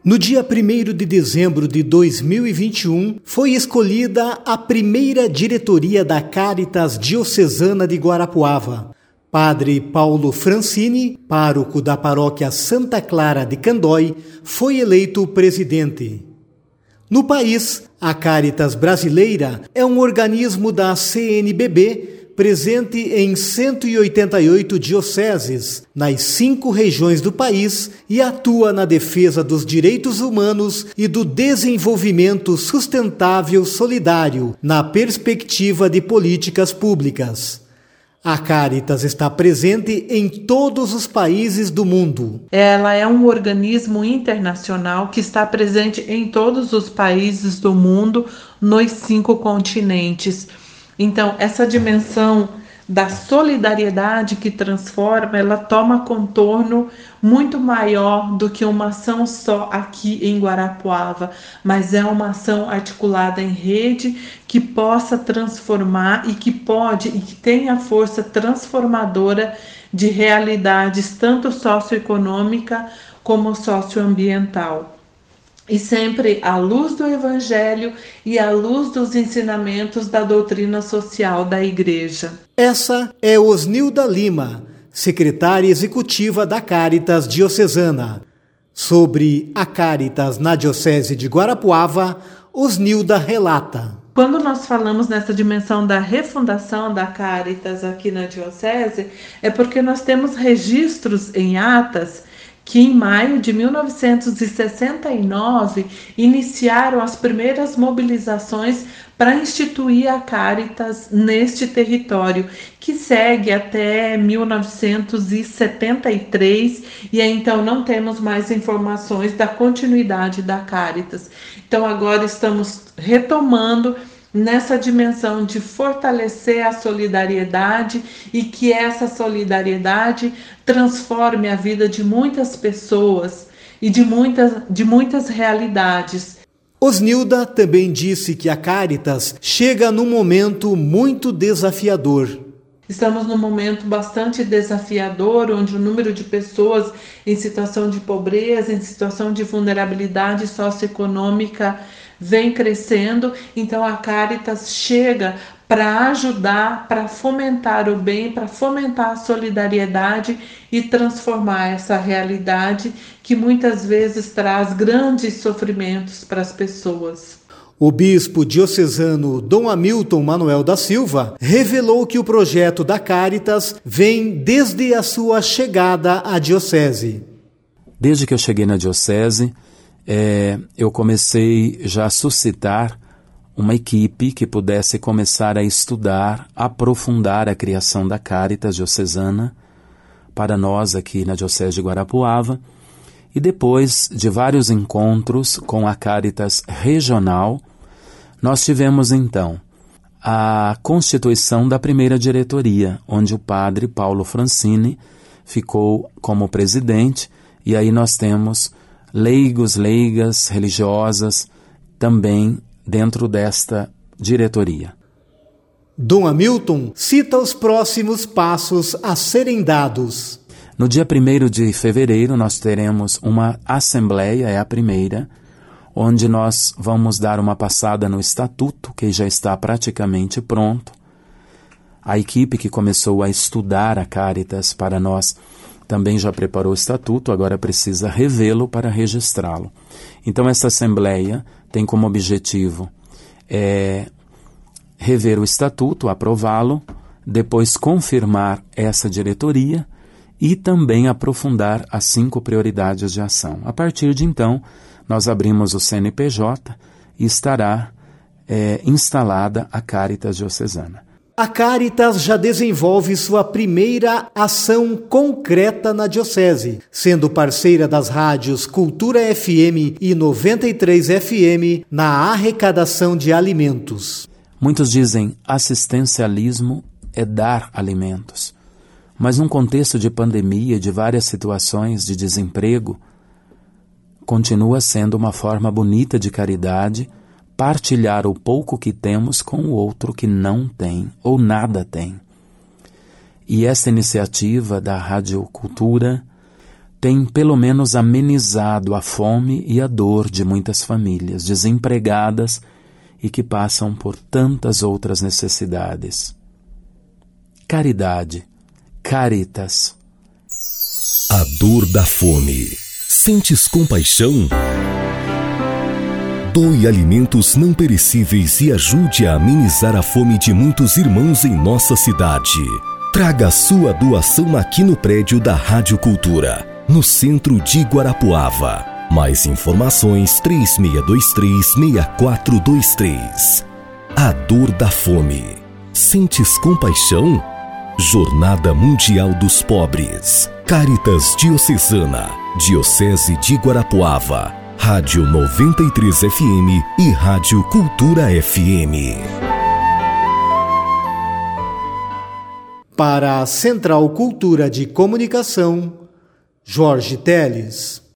No dia 1º de dezembro de 2021, foi escolhida a primeira diretoria da Caritas Diocesana de Guarapuava. Padre Paulo Francini, pároco da paróquia Santa Clara de Candói, foi eleito presidente. No país, a Caritas Brasileira é um organismo da CNBB presente em 188 dioceses, nas 5 regiões do país e atua na defesa dos direitos humanos e do desenvolvimento sustentável solidário, na perspectiva de políticas públicas. A Caritas está presente em todos os países do mundo. Ela é um organismo internacional que está presente em todos os países do mundo, nos 5 continentes. Então, essa dimensão da solidariedade que transforma, ela toma contorno muito maior do que uma ação só aqui em Guarapuava, mas é uma ação articulada em rede que possa transformar e que pode e que tem a força transformadora de realidades tanto socioeconômica como socioambiental. E sempre à luz do Evangelho e à luz dos ensinamentos da doutrina social da Igreja. Essa é Osnilda Lima, secretária executiva da Caritas Diocesana. Sobre a Caritas na Diocese de Guarapuava, Osnilda relata. Quando nós falamos nessa dimensão da refundação da Caritas aqui na Diocese, é porque nós temos registros em atas que em maio de 1969 iniciaram as primeiras mobilizações para instituir a Caritas neste território, que segue até 1973, e aí então não temos mais informações da continuidade da Caritas. Então agora estamos retomando nessa dimensão de fortalecer a solidariedade e que essa solidariedade transforme a vida de muitas pessoas e de muitas realidades. Osnilda também disse que a Caritas chega num momento muito desafiador. Estamos num momento bastante desafiador, onde o número de pessoas em situação de pobreza, em situação de vulnerabilidade socioeconômica vem crescendo, então a Caritas chega para ajudar, para fomentar o bem, para fomentar a solidariedade e transformar essa realidade que muitas vezes traz grandes sofrimentos para as pessoas. O bispo diocesano Dom Hamilton Manuel da Silva revelou que o projeto da Caritas vem desde a sua chegada à diocese. Desde que eu cheguei na diocese, eu comecei já a suscitar uma equipe que pudesse começar a estudar, aprofundar a criação da Caritas diocesana para nós aqui na Diocese de Guarapuava, e depois de vários encontros com a Caritas regional, nós tivemos então a constituição da primeira diretoria, onde o padre Paulo Francini ficou como presidente, e aí nós temos leigos, leigas, religiosas, também dentro desta diretoria. Dom Hamilton cita os próximos passos a serem dados. No dia 1º de fevereiro nós teremos uma assembleia, é a primeira, onde nós vamos dar uma passada no estatuto, que já está praticamente pronto. A equipe que começou a estudar a Caritas para nós também já preparou o estatuto, agora precisa revê-lo para registrá-lo. Então essa assembleia tem como objetivo rever o estatuto, aprová-lo, depois confirmar essa diretoria e também aprofundar as 5 prioridades de ação. A partir de então, nós abrimos o CNPJ e estará instalada a Caritas diocesana. A Caritas já desenvolve sua primeira ação concreta na diocese, sendo parceira das rádios Cultura FM e 93 FM na arrecadação de alimentos. Muitos dizem assistencialismo é dar alimentos, mas num contexto de pandemia e de várias situações de desemprego, continua sendo uma forma bonita de caridade partilhar o pouco que temos com o outro que não tem ou nada tem. E essa iniciativa da Rádio Cultura tem pelo menos amenizado a fome e a dor de muitas famílias desempregadas e que passam por tantas outras necessidades. Caridade, Caritas. A dor da fome. Sentes compaixão? Doe alimentos não perecíveis e ajude a amenizar a fome de muitos irmãos em nossa cidade. Traga a sua doação aqui no prédio da Rádio Cultura, no centro de Guarapuava. Mais informações 3623-6423. A dor da fome. Sentes compaixão? Jornada Mundial dos Pobres. Caritas Diocesana, Diocese de Guarapuava, Rádio 93 FM e Rádio Cultura FM. Para a Central Cultura de Comunicação, Jorge Teles.